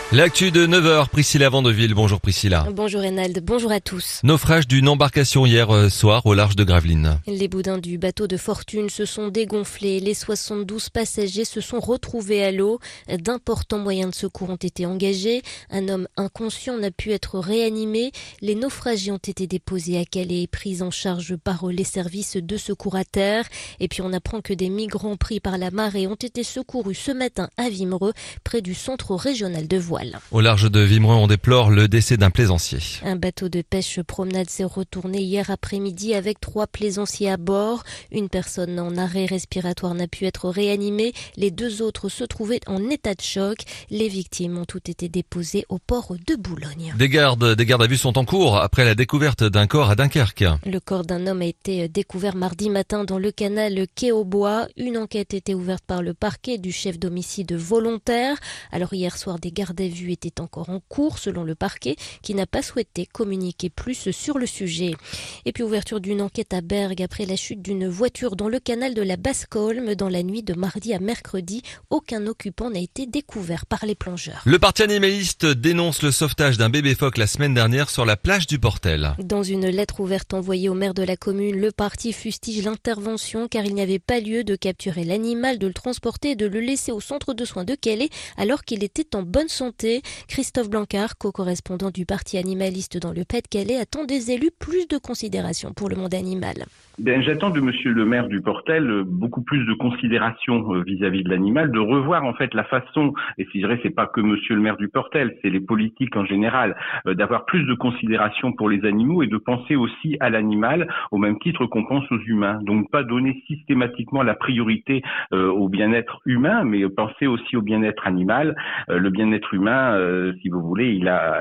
L'actu de 9h, Priscilla Vandeville. Bonjour Priscilla. Bonjour Reynald, bonjour à tous. Naufrage d'une embarcation hier soir au large de Gravelines. Les boudins du bateau de fortune se sont dégonflés. Les 72 passagers se sont retrouvés à l'eau. D'importants moyens de secours ont été engagés. Un homme inconscient n'a pu être réanimé. Les naufragés ont été déposés à Calais et pris en charge par les services de secours à terre. Et puis on apprend que des migrants pris par la marée ont été secourus ce matin à Wimereux, près du centre régional de voile. Au large de Wimereux, on déplore le décès d'un plaisancier. Un bateau de pêche promenade s'est retourné hier après-midi avec 3 plaisanciers à bord. Une personne en arrêt respiratoire n'a pu être réanimée. Les 2 autres se trouvaient en état de choc. Les victimes ont toutes été déposées au port de Boulogne. Des gardes à vue sont en cours après la découverte d'un corps à Dunkerque. Le corps d'un homme a été découvert mardi matin dans le canal Quai aux Bois. Une enquête était ouverte par le parquet du chef d'homicide volontaire. Alors hier soir, des gardes à vue étaient encore en cours selon le parquet qui n'a pas souhaité communiquer plus sur le sujet. Et puis ouverture d'une enquête à Bergues après la chute d'une voiture dans le canal de la Basse-Colme dans la nuit de mardi à mercredi. Aucun occupant n'a été découvert par les plongeurs. Le parti animaliste dénonce le sauvetage d'un bébé phoque la semaine dernière sur la plage du Portel. Dans une lettre ouverte envoyée au maire de la commune, le parti fustige l'intervention car il n'y avait pas lieu de capturer l'animal, de le transporter et de le laisser au centre de soins de Calais alors qu'il était en bonne santé. Christophe Blancard, co-correspondant du parti animaliste dans le Pas-de-Calais, attend des élus plus de considération pour le monde animal. J'attends de monsieur le maire du Portel beaucoup plus de considération vis-à-vis de l'animal, de revoir en fait la façon, et si je dirais c'est pas que monsieur le maire du Portel, c'est les politiques en général, d'avoir plus de considération pour les animaux et de penser aussi à l'animal au même titre qu'on pense aux humains. Donc pas donner systématiquement la priorité au bien-être humain, mais penser aussi au bien-être animal. Le bien-être humain, si vous voulez,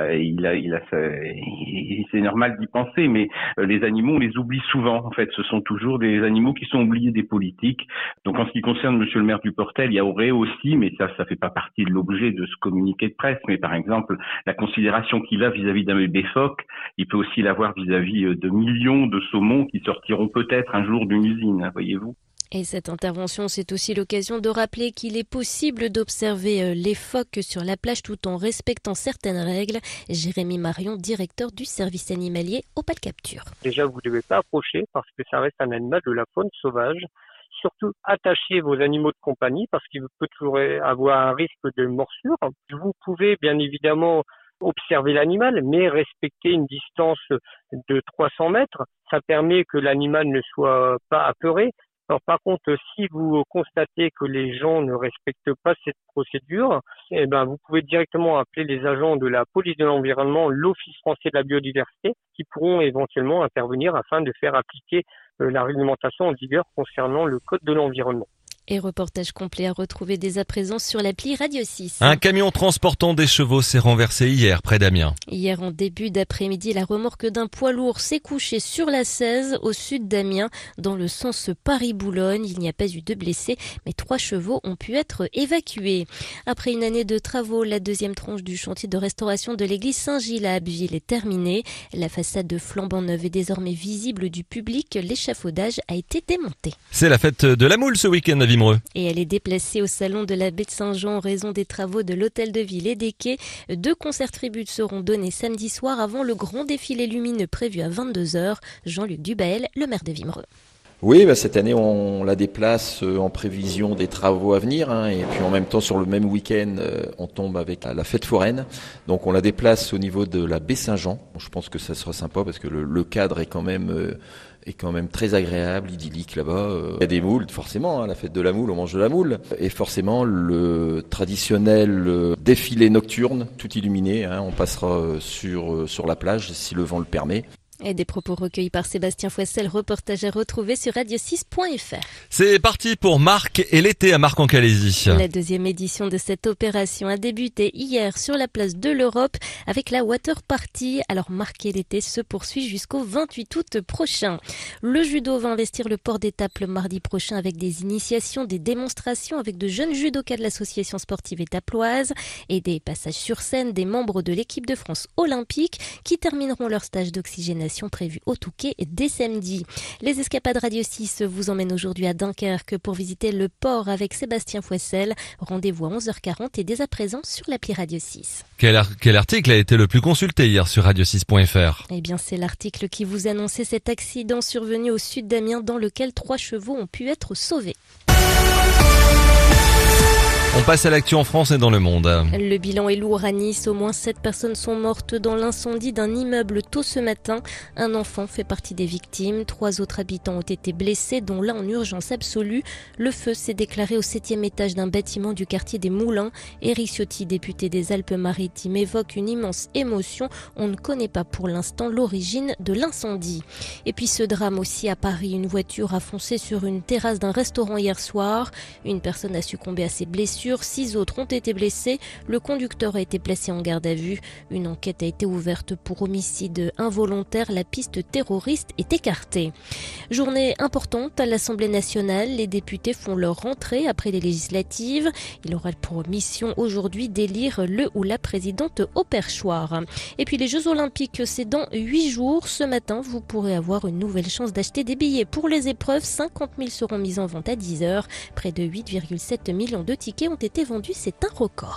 c'est normal d'y penser, mais les animaux on les oublie souvent en fait. Ce sont toujours des animaux qui sont oubliés des politiques. Donc en ce qui concerne monsieur le maire du Portel, il y aurait aussi, mais ça fait pas partie de l'objet de ce communiqué de presse, mais par exemple, la considération qu'il a vis-à-vis d'un bébé phoque, il peut aussi l'avoir vis-à-vis de millions de saumons qui sortiront peut-être un jour d'une usine, voyez-vous. Et cette intervention, c'est aussi l'occasion de rappeler qu'il est possible d'observer les phoques sur la plage tout en respectant certaines règles. Jérémy Marion, directeur du service animalier au Pas de Capture. Déjà, vous ne devez pas approcher parce que ça reste un animal de la faune sauvage. Surtout, attachez vos animaux de compagnie parce qu'il peut toujours avoir un risque de morsure. Vous pouvez bien évidemment observer l'animal, mais respecter une distance de 300 mètres. Ça permet que l'animal ne soit pas apeuré. Alors par contre, si vous constatez que les gens ne respectent pas cette procédure, vous pouvez directement appeler les agents de la police de l'environnement, l'Office français de la biodiversité, qui pourront éventuellement intervenir afin de faire appliquer la réglementation en vigueur concernant le code de l'environnement. Et reportage complet à retrouver dès à présent sur l'appli Radio 6. Un camion transportant des chevaux s'est renversé hier près d'Amiens. Hier en début d'après-midi, la remorque d'un poids lourd s'est couchée sur la 16 au sud d'Amiens dans le sens Paris-Boulogne. Il n'y a pas eu de blessés, mais 3 chevaux ont pu être évacués. Après une année de travaux, la deuxième tranche du chantier de restauration de l'église Saint-Gilles à Abbeville est terminée. La façade de flambant neuve est désormais visible du public. L'échafaudage a été démonté. C'est la fête de la moule ce week-end à Wimereux. Et elle est déplacée au salon de la baie de Saint-Jean en raison des travaux de l'hôtel de ville et des quais. 2 concerts tributes seront donnés samedi soir avant le grand défilé lumineux prévu à 22h. Jean-Luc Dubaël, le maire de Wimereux. Oui, cette année on la déplace en prévision des travaux à venir et puis en même temps sur le même week-end on tombe avec la fête foraine. Donc on la déplace au niveau de la baie Saint-Jean. Je pense que ça sera sympa parce que le cadre est quand même très agréable, idyllique là-bas. Il y a des moules, forcément, la fête de la moule, on mange de la moule. Et forcément le traditionnel défilé nocturne, tout illuminé. On passera sur la plage si le vent le permet. Et des propos recueillis par Sébastien Foissel, reportage à retrouver sur radio6.fr. C'est parti pour Marc et l'été à Marc-en-Calaisis. La deuxième édition de cette opération a débuté hier sur la place de l'Europe avec la Water Party. Alors Marc et l'été se poursuit jusqu'au 28 août prochain. Le judo va investir le port d'étape le mardi prochain avec des initiations, des démonstrations avec de jeunes judokas de l'association sportive étaploise et des passages sur scène des membres de l'équipe de France olympique qui termineront leur stage d'oxygénation condamnation prévue au Touquet dès samedi. Les escapades Radio 6 vous emmènent aujourd'hui à Dunkerque pour visiter le port avec Sébastien Fouessel. Rendez-vous à 11h40 et dès à présent sur l'appli Radio 6. Quel article a été le plus consulté hier sur radio6.fr? Eh bien, c'est l'article qui vous annonçait cet accident survenu au sud d'Amiens dans lequel 3 chevaux ont pu être sauvés. On passe à l'actu en France et dans le monde. Le bilan est lourd à Nice. Au moins 7 personnes sont mortes dans l'incendie d'un immeuble tôt ce matin. Un enfant fait partie des victimes. 3 autres habitants ont été blessés, dont l'un en urgence absolue. Le feu s'est déclaré au 7e étage d'un bâtiment du quartier des Moulins. Éric Ciotti, député des Alpes-Maritimes, évoque une immense émotion. On ne connaît pas pour l'instant l'origine de l'incendie. Et puis ce drame aussi à Paris. Une voiture a foncé sur une terrasse d'un restaurant hier soir. Une personne a succombé à ses blessures. 6 autres ont été blessés. Le conducteur a été placé en garde à vue. Une enquête a été ouverte pour homicide involontaire. La piste terroriste est écartée. Journée importante à l'Assemblée nationale. Les députés font leur rentrée après les législatives. Il aura pour mission aujourd'hui d'élire le ou la présidente au perchoir. Et puis les Jeux Olympiques, c'est dans 8 jours. Ce matin, vous pourrez avoir une nouvelle chance d'acheter des billets pour les épreuves. 50 000 seront mis en vente à 10h. Près de 8,7 millions de tickets ont été vendus, c'est un record.